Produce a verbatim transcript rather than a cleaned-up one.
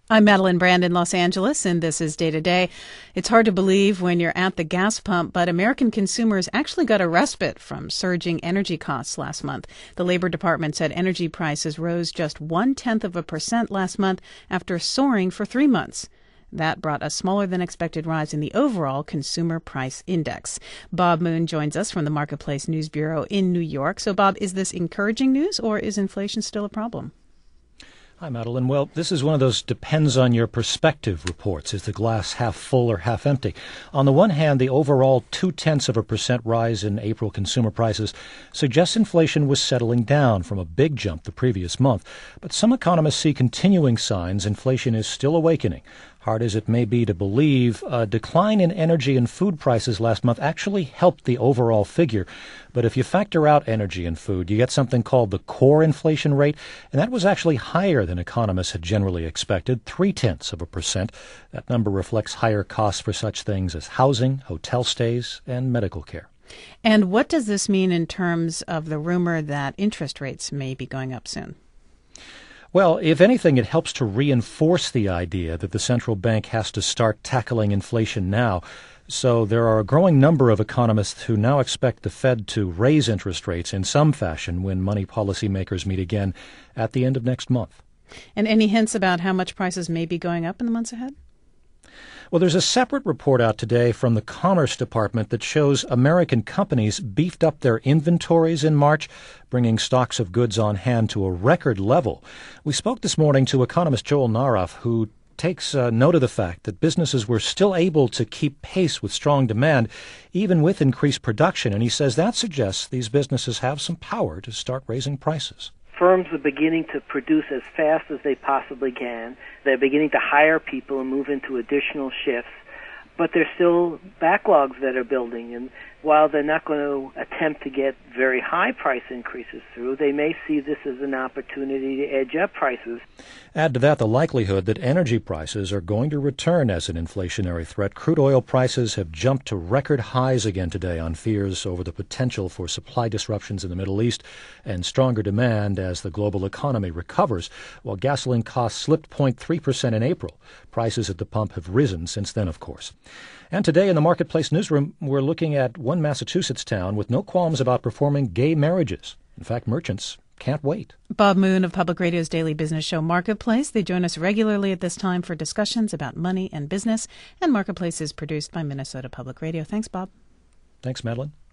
I'm Madeline Brand in Los Angeles, and this is Day to Day. It's hard to believe when you're at the gas pump, but American consumers actually got a respite from surging energy costs last month. The Labor Department said energy prices rose just one-tenth of a percent last month after soaring for three months. That brought a smaller than expected rise in the overall consumer price index. Bob Moon joins us from the Marketplace News Bureau in New York. So, Bob, is this encouraging news, or is inflation still a problem? Hi, Madeline. Well, this is one of those depends on your perspective reports. Is the glass half full or half empty? On the one hand, the overall two-tenths of a percent rise in April consumer prices suggests inflation was settling down from a big jump the previous month. But some economists see continuing signs inflation is still awakening. Hard as it may be to believe, a decline in energy and food prices last month actually helped the overall figure. But if you factor out energy and food, you get something called the core inflation rate, and that was actually higher than economists had generally expected, three-tenths of a percent. That number reflects higher costs for such things as housing, hotel stays, and medical care. And what does this mean in terms of the rumor that interest rates may be going up soon? Well, if anything, it helps to reinforce the idea that the central bank has to start tackling inflation now. So there are a growing number of economists who now expect the Fed to raise interest rates in some fashion when money policymakers meet again at the end of next month. And any hints about how much prices may be going up in the months ahead? Well, there's a separate report out today from the Commerce Department that shows American companies beefed up their inventories in March, bringing stocks of goods on hand to a record level. We spoke this morning to economist Joel Naroff, who takes uh, note of the fact that businesses were still able to keep pace with strong demand, even with increased production. And he says that suggests these businesses have some power to start raising prices. Firms are beginning to produce as fast as they possibly can. They're beginning to hire people and move into additional shifts. But there's still backlogs that are building. And while they're not going to attempt to get very high price increases through, they may see this as an opportunity to edge up prices. Add to that the likelihood that energy prices are going to return as an inflationary threat. Crude oil prices have jumped to record highs again today on fears over the potential for supply disruptions in the Middle East and stronger demand as the global economy recovers. While gasoline costs slipped zero point three percent in April, prices at the pump have risen since then, of course. And today in the Marketplace newsroom, we're looking at one Massachusetts town with no qualms about performing gay marriages. In fact, merchants can't wait. Bob Moon of Public Radio's daily business show Marketplace. They join us regularly at this time for discussions about money and business. And Marketplace is produced by Minnesota Public Radio. Thanks, Bob. Thanks, Madeline.